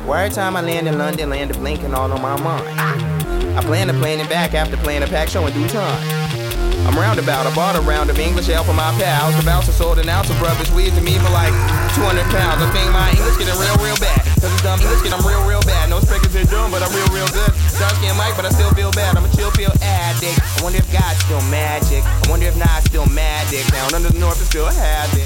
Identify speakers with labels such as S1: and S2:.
S1: Why every time I land in London, land of Lincoln all on my mind. I plan to plan it back after playing a pack show in due time. I'm roundabout, I bought a round of English ale for my pals. The bouncer sold an ounce of rubbish weed to me for like 200 pounds. I think my English getting real bad. Cause it's dumb English getting real bad. No speakers are dumb, but I'm real good. Dark skin Mike, but I still feel bad. I'm a chill pill addict. I wonder if God's still magic. I wonder if Nas still magic. Down under the north is still havoc.